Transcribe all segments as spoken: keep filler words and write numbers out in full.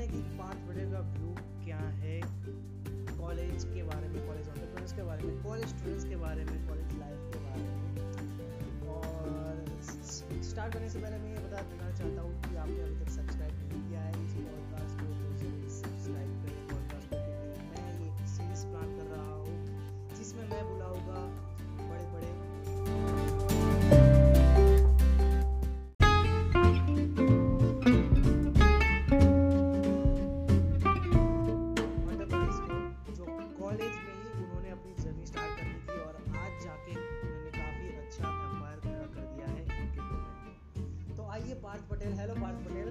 जाने की पार्ट बड़े का व्यू क्या है कॉलेज के बारे में, कॉलेज एंटरप्रेन्योर्स के बारे में, कॉलेज स्टूडेंट्स के बारे में, कॉलेज लाइफ के बारे में। और स्टार्ट करने से पहले मैं ये बता देना चाहता हूँ कि आपने अभी तक सब्सक्राइब नहीं किया है इस पॉडकास्ट को तो जरूर सब्सक्राइब करें पॉडकास्ट को, क्योंकि मैं ये सीरीज प्लान कर रहा हूँ जिसमें मैं बुलाऊंगा बड़े बड़े पार्थ पटेल। हेलो पार्थ पटेल।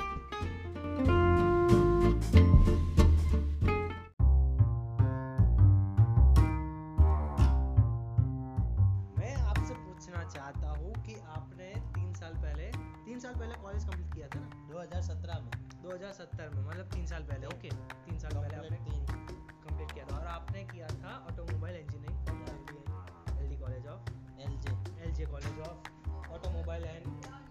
मैं आपसे पूछना चाहता हूँ कि आपने तीन साल पहले तीन साल पहले कॉलेज कंप्लीट किया था ना? दो हज़ार सत्रह में दो हज़ार सत्तर में, मतलब तीन साल पहले। ओके, तीन साल पहले आपने कंप्लीट किया था और आपने किया था automobile engineering LD college of LJ LJ college of automobile and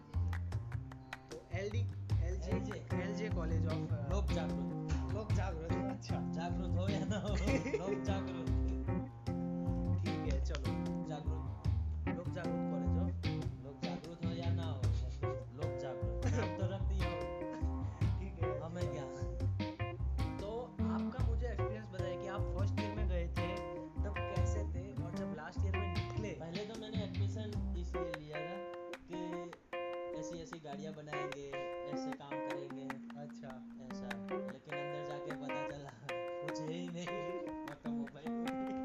LD LJ LJ college of लोक जागरूक लोक जागरूक। अच्छा, जागरूक हो या ना हो लोक जागरूक। ठीक है, चलो जागरूक लोक जागरूक कॉलेज ऑफ लोक जागरूक हो या ना हो लोक जागरूक नाम तो रख दिया हो। ठीक है, हमें क्या। तो आपका मुझे एक्सपीरियंस बताइए कि आप फर्स्ट ईयर में गए थे तब कैसे थे और जब लास्ट ईयर में निकले। पहले तो मैंने एडमिशन इसलिए लिया था कि ऐसी ऐसी गाड़ियाँ बनाएंगे, ऐसे काम करेंगे, अच्छा ऐसा। लेकिन अंदर जाके पता चला कुछ है ही नहीं ऑटोमोबाइल।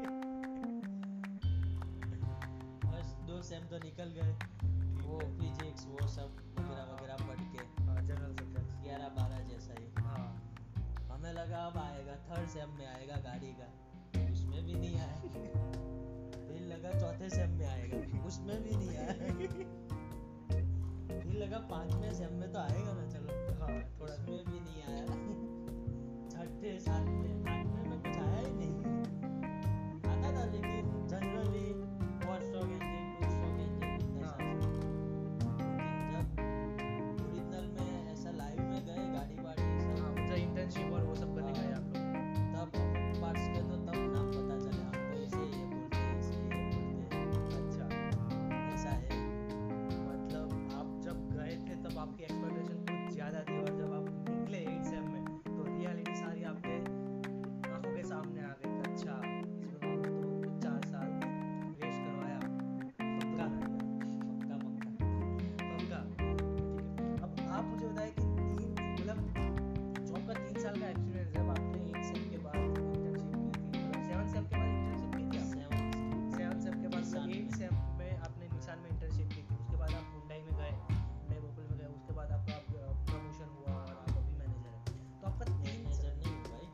बस दो सेम तो निकल गए, वो फिजिक्स वो सब वगैरह वगैरह पढ़ के जनरल सब्जेक्ट्स ग्यारह बारह जैसा ही। हाँ, हमें लगा अब आएगा थर्ड सेम में आएगा गाड़ी का, उसमें भी नहीं आया। फिर लगा चौथे सेम में आएगा, उसमें भी नहीं आया। फिर लगा पांचवें सेम में तो आएगा ना, चलो हाँ, थोड़ा उसमें भी नहीं आया। छठे सातवें आठवें में कुछ आया ही नहीं। आता था लेकिन generally four stroke engine two stroke engine ऐसा। लेकिन जब ओरिजिनल में ऐसा लाइव में गए गाड़ी वाड़ी सब, हाँ, मतलब इंटर्नशिप और वो सब करने गए आप लोग, तब पार्ट्स के तो तब नाम पता चला हमको, इसे ये बोलते हैं, इसे ये बोलते हैं। अच्छा, ऐसा है। मतलब आप जब गए थे तब आपकी एक्सपेक्टेशन कुछ ज़्यादा थी और जब आप निकले एट सेम में तो रियलिटी सारी आपके आंखों के सामने आ गई। अच्छा, इसमें तो चार साल वेस्ट करवाया। पक्का पक्का पक्का पक्का। ठीक है, अब आप मुझे बताएं कि तीन मतलब जो आपका तीन साल का एक्सपीरियंस जब आपने एट सेम के बाद इंटर्नशिप की थी, मतलब सेवन सेम के बाद इंटर्नशिप की थी आपने? सेवन सेवन सेम के बाद निसान एट में। सेम में आपने निसान में इंटर्नशिप की थी, उसके बाद आप हुंडई में गए, हुंडई वोकल में गए, उसके बाद आपका प्रमोशन हुआ और आप अभी मैनेजर हैं। तो आपका तीन मैनेजर नहीं हूँ भाई,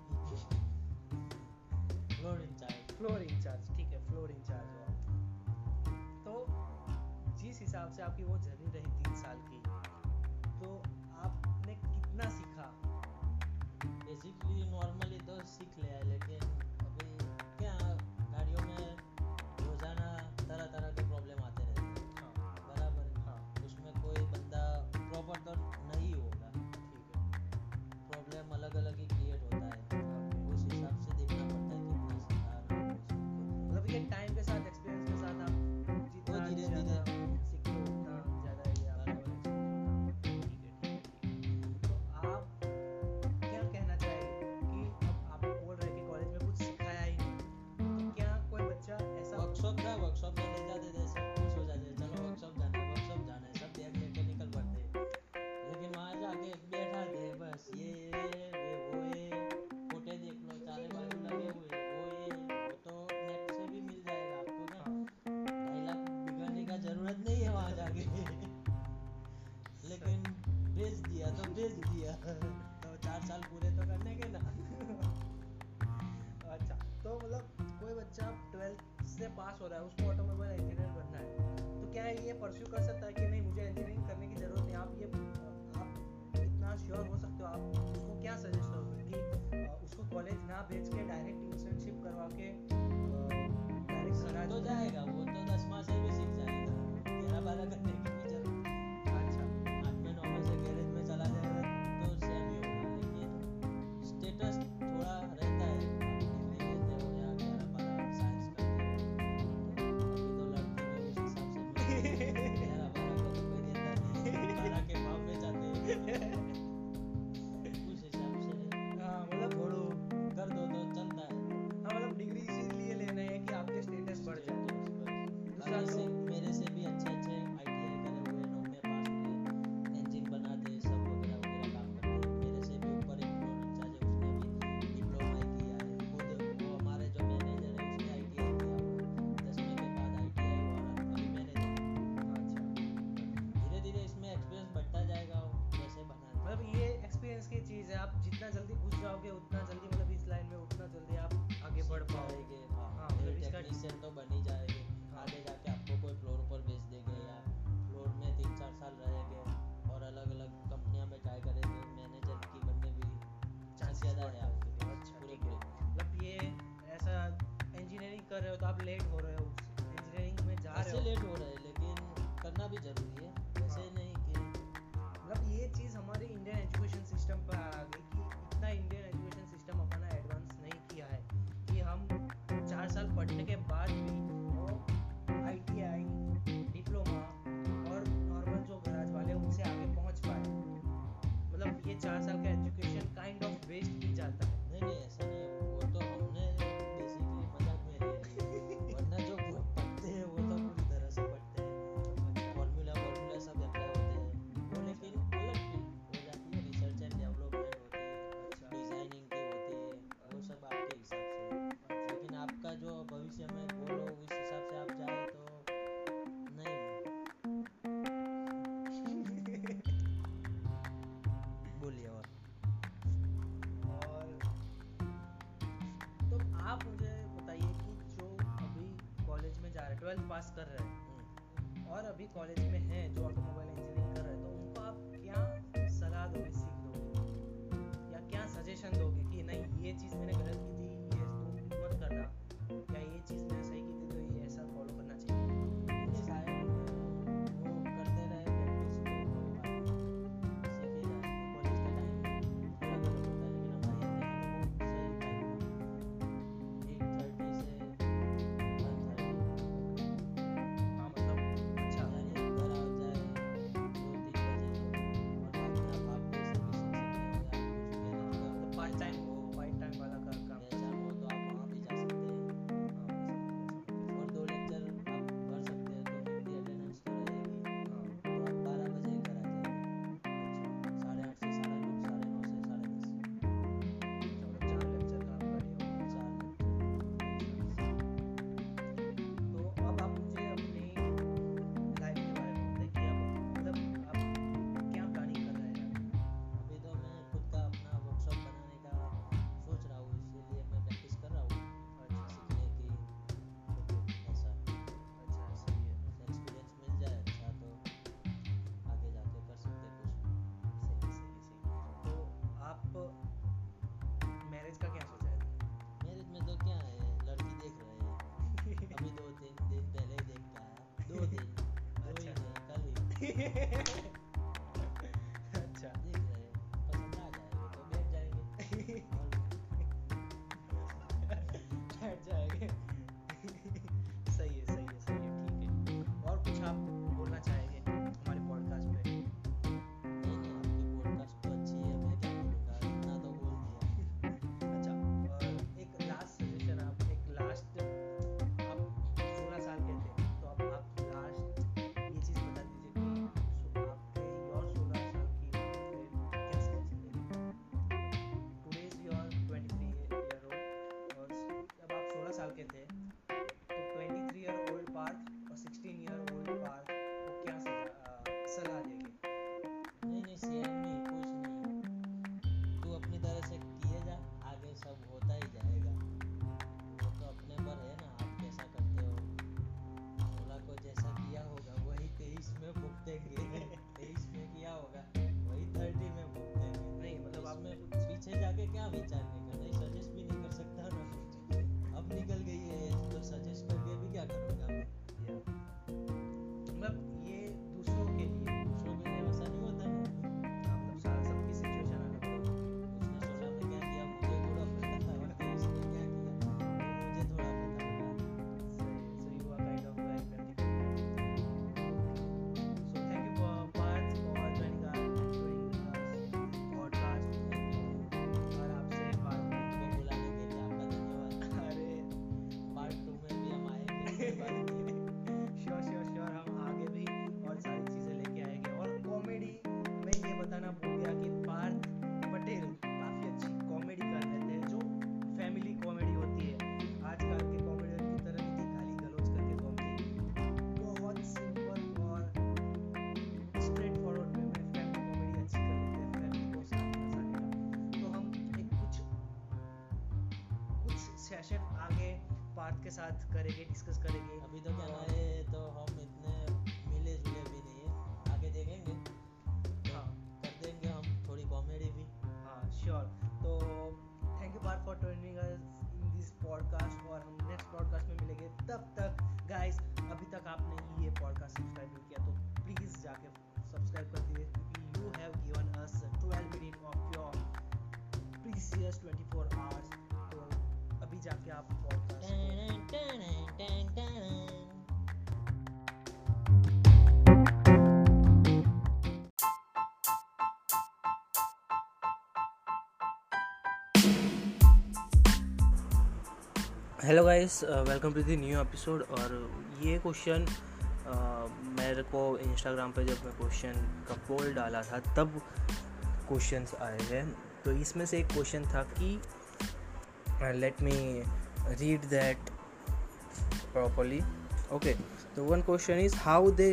फ्लोर इंचार्ज। फ्लोर इंचार्ज, ठीक है, फ्लोर इंचार्ज हो आप। तो जिस हिसाब से आपकी वो जर्नी रही तीन साल की, तो आपने कितना सीखा? बेसिकली नॉर्मली तो सीख लिया है, लेकिन अभी क्या गाड़ियों में रोजाना तरह तरह के प्रॉब्लम आते रहते हैं। हाँ, बराबर है। हाँ, उसमें कोई बंदा प्रॉपर तो नहीं होगा, ठीक है, प्रॉब्लम अलग अलग ही क्रिएट होता है। उस हिसाब से देखना पड़ता है कितना सिखा रहा है उसको। मतलब ये टाइम के साथ, एक्सपीरियंस के साथ आप जितना वो धीरे ज़्यादा धीरे सीखते हो उतना ज़्यादा ये आपको। ठीक है, ठीक है, ठीक है। तो आप क्या कहना चाहेंगे कि अब आप बोल रहे हैं कि कॉलेज में कुछ सिखाया ही नहीं, तो क्या कोई बच्चा ऐसा वर्कशॉप था, वर्कशॉप में ले जाते थे, सब खुश हो जाते थे, चलो वर्कशॉप जाना है, वर्कशॉप जाना है, सब देख देख के निकल पड़ते। लेकिन वहाँ जाके बैठा थे बस, ये ये वो ये फोटे देख लो, चारे बाजू लगे हुए वो ये वो तो नेट से भी मिल जाएगा आपको। क्या ढाई लाख बिगाड़ने का जरूरत नहीं है वहाँ जाके। लेकिन भेज दिया तो भेज दिया। तो चार साल पूरे तो करने के ना। अच्छा, तो मतलब कोई बच्चा ट्वेल्थ से पास हो रहा है, उसको ऑटोमोबाइल इंजीनियर बनना है, तो क्या ये परस्यू कर सकता है कि नहीं मुझे इंजीनियरिंग करने की ज़रूरत नहीं? आप ये आप इतना श्योर हो सकते हो, आप उसको क्या सजेस्ट करोगे कि उसको कॉलेज ना भेज के डायरेक्ट इंटर्नशिप करवा के डायरेक्ट करा तो जाएगा वो तो दसवां से भी सीख जाएगा, ग्यारह बारह करने की भी जरूरत नहीं। अच्छा, आठवें नौवें से गैरेज में चला जाएगा तो सेम ही होगा। लेकिन कर रहे हो तो आप लेट हो रहे हो, इंजीनियरिंग में जा रहे ऐसे हो। लेट हो रहा है लेकिन करना भी जरूरी है, ऐसे हाँ। नहीं कि मतलब ये चीज़ हमारे इंडियन एजुकेशन सिस्टम पर आ गई कि इतना इंडियन एजुकेशन सिस्टम अपना एडवांस नहीं किया है कि हम चार साल पढ़ने के बाद भी वो आई टी आई, डिप्लोमा और नॉर्मल जो गराज वाले हैं, उनसे आगे पहुंच पाए। मतलब ये चार साल का एजुकेशन काइंड ऑफ वेस्ट ही जाता है। नहीं नहीं ऐसा नहीं है, वो तो हमने बेसिकली मजाक में ले लिया, वरना जो वो पढ़ते हैं वो तो पूरी तरह से पढ़ते हैं, फॉर्मूला फॉर्मूला सब अप्लाई होते हैं वो, लेकिन अलग फील्ड हो जाती है, रिसर्च एंड डेवलपमेंट होती है, अच्छा। डिजाइनिंग की होती है, वो सब आपके हिसाब से, लेकिन आपका जो भविष्य में गोल हो उस हिसाब से आप जाए तो नहीं। बोलिए और और तो आप मुझे बताइए कि जो अभी कॉलेज में जा रहे हैं, ट्वेल्थ पास कर रहे हैं हम्म, और अभी कॉलेज में हैं जो ऑटोमोबाइल इंजीनियरिंग कर रहे हैं, तो उनको आप क्या सलाह दोगे, सीख दोगे या क्या सजेशन दोगे कि नहीं ये चीज़ मैंने गलत की थी, ये तुम मत करना, या ये चीज़ मैंने सही की थी तो ये ऐसा फॉलो करना चाहिए। ये शायद वो करते रहे प्रैक्टिस तो कोई बात नहीं, सीख ही जाएंगे, कॉलेज का टाइम अलग अलग होता है, लेकिन हमारे इतने में बहुत सही टाइम है, एट थर्टी से वन थर्टी, हाँ मतलब अच्छा। जाइए घर आ जाए दो तीन बजे, और बाद में आप आपके सर्विसिंग से फ्री हो या कुछ गैरेज का मतलब पार्ट टाइम पहचान हो पार्ट टाइम वाला का काम। पहचान हो तो आप वहाँ भी जा सकते हैं, हाँ, वो और दो लेक्चर आप भर सकते हैं तो फिफ्टी अटेंडेंस तो रहेगी, सब- तो आप बारह बजे घर आ जाएंगे, हाँ, साढ़े आठ से साढ़े नौ, साढ़े नौ से साढ़े दस, अच्छा। मतलब चार लेक्चर का आपका ये हो गया। चार लेक्चर। तो अब आप मुझे अपनी लाइफ के बारे में बताइए कि अब मतलब आप क्या प्लानिंग कर रहे हैं। अभी तो मैं खुद का अपना वर्कशॉप बनाने का सोच रहा हूँ, इसीलिए मैं प्रैक्टिस कर रहा हूँ अच्छा सीखने की, खुद ऐसा अच्छा, सही है, एक्सपीरियंस मिल जाए अच्छा तो आगे जाके कर सकते हैं कुछ। सही सही सही। तो आप मैरिज का क्या सोचा है। मैरिज में तो क्या है, लड़की देख रहे हैं, अभी दो तीन दिन पहले ही देख के आया, दो दिन दो ही अच्छा। नहीं कल ही अच्छा। देख रहे हैं, पसंद आ जाएगा तो बैठ जाएंगे और बैठ जाएंगे। सही है सही है सही है, ठीक है। और कुछ आप बोलना चाहेंगे हमारे पॉडकास्ट पे। नहीं नहीं आपकी पॉडकास्ट तो अच्छी है, मैं क्या बोलूँगा, इतना तो बोल दिया। अच्छा, और एक लास्ट सजेशन, आप एक लास्ट, आप सोलह साल के थे तो अब आप लास्ट ये चीज़ बता दीजिए कि सो- आपके योर सोलह साल की लाइफ में क्या स्टेप चलेगी। Today's you're twenty three year old, और जब आप सोलह साल के थे तो twenty three year old Parth और सिक्सटीन ईयर ओल्ड पार्थ को क्या सजा- अ, सलाह देंगे। नहीं नहीं सेम नहीं, कुछ नहीं, तू अपनी तरह से किए जा, आगे सब होता ही जाएगा, वो तो अपने पर है ना, आप कैसा करते हो, सोलह को जैसा किया होगा वही तेईस में भुगतेंगे तेईस में किया होगा वही थर्टी में भुगतेंगे, नहीं मतलब आप इसमें कुछ पीछे जाके क्या विचारने का, नहीं सजेस्ट भी नहीं कर सकता ना कुछ, अब निकल गई है एज तो सजेस्ट करके भी क्या करूँगा मैं, या मतलब ये दूसरों के लिए, दूसरों के लिए वैसा नहीं होता ना, हाँ, मतलब सा- सबकी सिचुएशन अलग अलग होती है। उसने सोलह में क्या किया मुझे थोड़ा पता था, और तेईस में क्या किया वो मुझे थोड़ा पता होगा। So, so you are kind of like practical. So thank you for Parth for joining us and doing us podcast. Thank you और आपसे बात को बुलाने के लिए आपका धन्यवाद, अरे पार्ट टू में भी हम आएंगे, कोई बात नहीं। श्योर श्योर श्योर हम आगे भी और सारी चीज़ें लेके आएंगे। और कॉमेडी में ये बताना भूल गया कि पार्थ पटेल काफ़ी अच्छी कॉमेडी कर रहे थे, जो फैमिली कॉमेडी होती है। आजकल के कॉमेडियन की तरह नहीं थी गाली गलौज करके कॉमेडी, बहुत सिंपल और स्ट्रेट फॉरवर्ड वे में फैमिली कॉमेडी अच्छी कर लेते हैं, फैमिली को साथ हंसाने का। तो हम एक कुछ कुछ सेशन आगे पार्थ के साथ करेंगे, डिस्कस करेंगे। अभी तो क्या है, तो हम इतने मिले जुले भी नहीं है, आगे देखेंगे तो हाँ कर देंगे हम थोड़ी कॉमेडी भी। हाँ श्योर। तो thank you Parth for joining us in this podcast, और हम नेक्स्ट पॉडकास्ट में मिलेंगे। जाके सब्सक्राइब कर दीजिए, क्योंकि you have given us twelve minute of your precious twenty four hours. तो अभी जाके आप podcast hello guys, welcome to the new episode. और ये क्वेश्चन मेरे को इंस्टाग्राम पे जब मैं क्वेश्चन का पोल डाला था तब क्वेश्चंस आए हैं। तो इसमें से एक क्वेश्चन था कि let me read that properly. Okay, तो one question is how they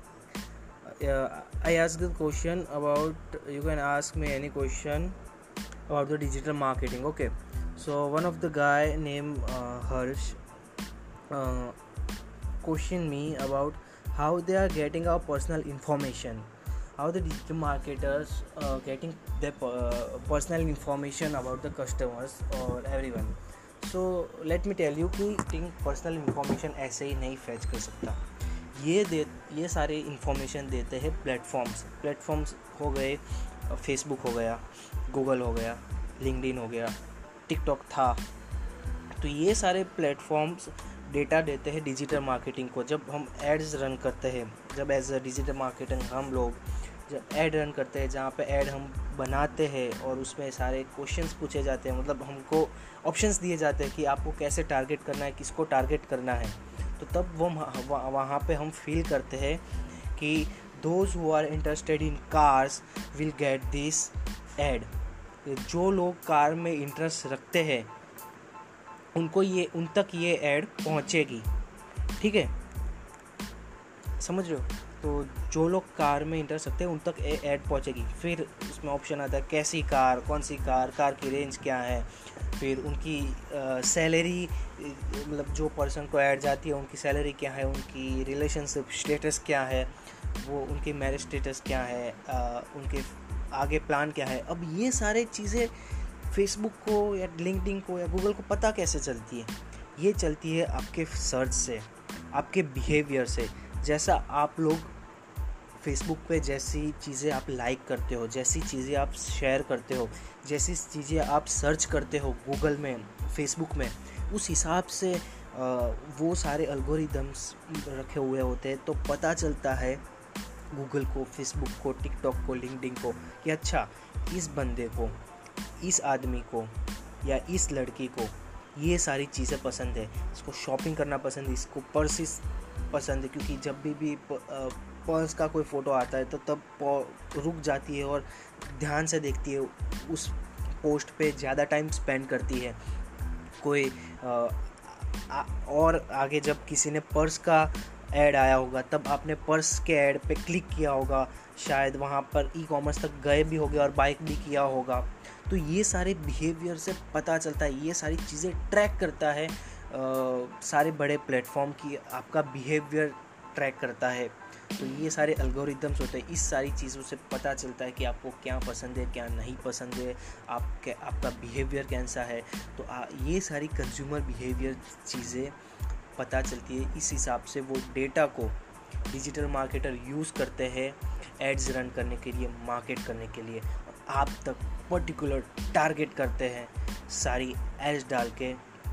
I ask the question about, you can ask me any question about the digital marketing. Okay, so one of the guy named uh, Harsh uh, questioned me about how they are getting our personal information, how the digital marketers uh, getting their uh, personal information about the customers or everyone. So let me tell you कि think personal information ऐसे ही नहीं fetch कर सकता। ये दे ये सारे information देते हैं प्लेटफॉर्म्स प्लेटफॉर्म्स हो गए, फेसबुक हो गया, गूगल हो गया, लिंक्डइन हो गया, टिकटॉक था। तो ये सारे प्लेटफॉर्म्स डेटा देते हैं डिजिटल मार्केटिंग को। जब हम एड्स रन करते हैं, जब एज अ डिजिटल मार्केटिंग हम लोग जब एड रन करते हैं, जहाँ पे एड हम बनाते हैं और उसमें सारे क्वेश्चंस पूछे जाते हैं, मतलब हमको ऑप्शंस दिए जाते हैं कि आपको कैसे टारगेट करना है, किसको टारगेट करना है। तो तब वो वहाँ पे हम फील करते हैं कि those who are interested in cars will get this ad। जो लोग कार में इंटरेस्ट रखते हैं उनको ये उन तक ये ऐड पहुंचेगी। ठीक है, समझ रहे हो? तो जो लोग कार में इंटरेस्ट रखते हैं उन तक ये ऐड पहुंचेगी। फिर उसमें ऑप्शन आता है कैसी कार, कौन सी कार, कार की रेंज क्या है, फिर उनकी सैलरी, मतलब जो पर्सन को ऐड जाती है उनकी सैलरी क्या है, उनकी रिलेशनशिप स्टेटस क्या है, वो उनकी मैरिज स्टेटस क्या है, आ, उनके आगे प्लान क्या है। अब ये सारे चीज़ें फेसबुक को या लिंक्डइन को या गूगल को पता कैसे चलती है? ये चलती है आपके सर्च से, आपके बिहेवियर से। जैसा आप लोग फेसबुक पे जैसी चीज़ें आप लाइक करते हो, जैसी चीज़ें आप शेयर करते हो, जैसी चीज़ें आप सर्च करते हो गूगल में, फेसबुक में, उस हिसाब से आ, वो सारे एल्गोरिदम्स रखे हुए होते हैं। तो पता चलता है गूगल को, फेसबुक को, टिकटॉक को, लिंक्डइन को कि अच्छा इस बंदे को, इस आदमी को या इस लड़की को ये सारी चीज़ें पसंद है, इसको शॉपिंग करना पसंद है, इसको पर्सेस पसंद है। क्योंकि जब भी भी पर्स का कोई फ़ोटो आता है तो तब रुक जाती है और ध्यान से देखती है, उस पोस्ट पे ज़्यादा टाइम स्पेंड करती है। कोई आ, आ, और आगे जब किसी ने पर्स का ऐड आया होगा तब आपने पर्स के ऐड पे क्लिक किया होगा, शायद वहाँ पर ई कॉमर्स तक गए भी होगे और बाइक भी किया होगा। तो ये सारे बिहेवियर से पता चलता है, ये सारी चीज़ें ट्रैक करता है आ, सारे बड़े प्लेटफॉर्म की आपका बिहेवियर ट्रैक करता है। तो ये सारे एल्गोरिदम्स होते हैं, इस सारी चीज़ों से पता चलता है कि आपको क्या पसंद है, क्या नहीं पसंद है, आप आपका बिहेवियर कैसा है। तो आ, ये सारी कंज्यूमर बिहेवियर चीज़ें पता चलती है। इस हिसाब से वो डेटा को डिजिटल मार्केटर यूज़ करते हैं एड्स रन करने के लिए, मार्केट करने के लिए। आप तक पर्टिकुलर टारगेट करते हैं सारी एड्स डाल के,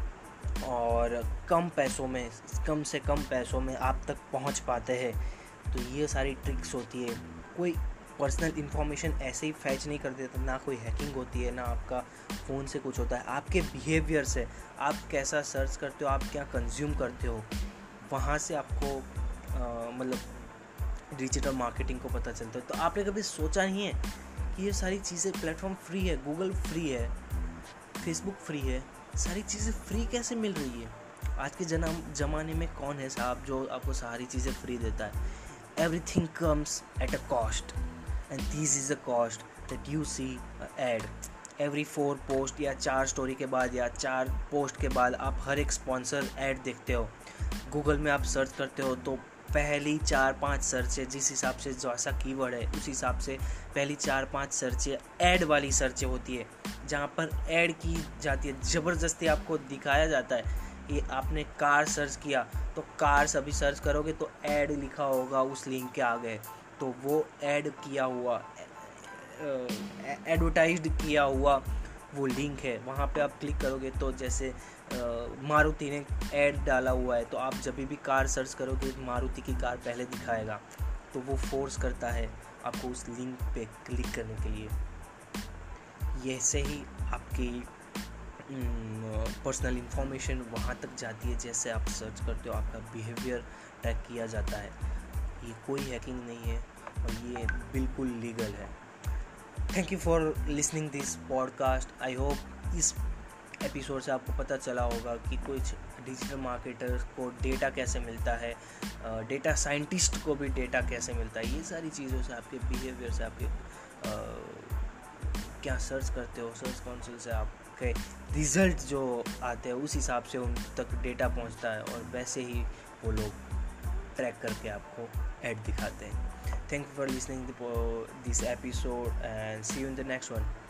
और कम पैसों में, कम से कम पैसों में आप तक पहुंच पाते हैं। तो ये सारी ट्रिक्स होती है। कोई पर्सनल इन्फॉर्मेशन ऐसे ही फैच नहीं कर देता, ना कोई हैकिंग होती है, ना आपका फ़ोन से कुछ होता है। आपके बिहेवियर से, आप कैसा सर्च करते हो, आप क्या कंज्यूम करते हो, वहाँ से आपको मतलब डिजिटल मार्केटिंग को पता चलता है। तो आपने कभी सोचा नहीं है कि ये सारी चीज़ें, प्लेटफॉर्म फ्री है, गूगल फ्री है, फेसबुक फ्री है, सारी चीज़ें फ्री कैसे मिल रही है? आज के जना ज़माने में कौन है साहब जो आपको सारी चीज़ें फ्री देता है? Everything comes at a cost, and this is a cost that you see ad every four post या चार स्टोरी के बाद या चार पोस्ट के बाद आप हर एक स्पॉन्सर ऐड देखते हो। गूगल में आप सर्च करते हो तो पहली चार पांच सर्चें, जिस हिसाब से जैसा कीवर्ड है उस हिसाब से पहली चार पांच सर्चें ऐड वाली सर्चें होती है, जहाँ पर ऐड की जाती है। ज़बरदस्ती आपको दिखाया जाता है कि आपने कार सर्च किया तो कार अभी सर्च करोगे तो ऐड लिखा होगा उस लिंक के आगे। तो वो ऐड किया हुआ एडवर्टाइज्ड किया हुआ वो लिंक है, वहाँ पे आप क्लिक करोगे तो जैसे मारुति ने ऐड डाला हुआ है, तो आप जब भी कार सर्च करोगे मारुति की कार पहले दिखाएगा, तो वो फोर्स करता है आपको उस लिंक पे क्लिक करने के लिए। ये से ही आपकी पर्सनल इंफॉर्मेशन वहाँ तक जाती है, जैसे आप सर्च करते हो आपका बिहेवियर ट्रैक किया जाता है। ये कोई हैकिंग नहीं है और ये बिल्कुल लीगल है। Thank you for listening this podcast. I hope इस एपिसोड से आपको पता चला होगा कि कुछ डिजिटल मार्केटर्स को डेटा कैसे मिलता है, डेटा साइंटिस्ट को भी डेटा कैसे मिलता है। ये सारी चीज़ों से, आपके बिहेवियर से, आपके आ, क्या सर्च करते हो, सर्च कंसोल से आपके रिजल्ट जो आते हैं उस हिसाब से उन तक डेटा पहुंचता है और वैसे ही वो लोग ट्रैक करके आपको ऐड दिखाते हैं। Thank you for listening to this episode and see you in the next one.